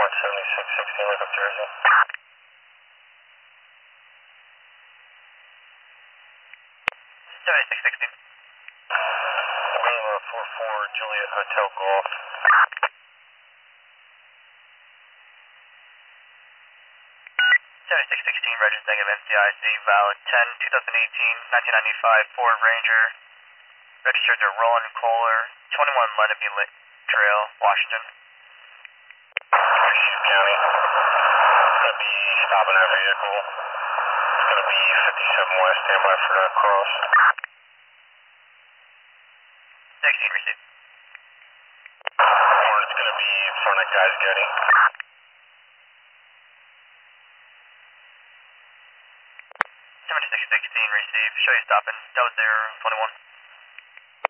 Watch 7616, look up Jersey. 7616. We're 44 Juliet Hotel Golf. 7616, registered negative NCIC, valid 10/2018, 1995 Ford Ranger, registered to Roland Kohler, 21 Lenape Trail, Washington. County. It's going to be stopping our vehicle. It's going to be 57 West, standby for the cross. 16, received. It's going to be in front of Guys Getty. 7616, received. Show you stopping. That was there, 21.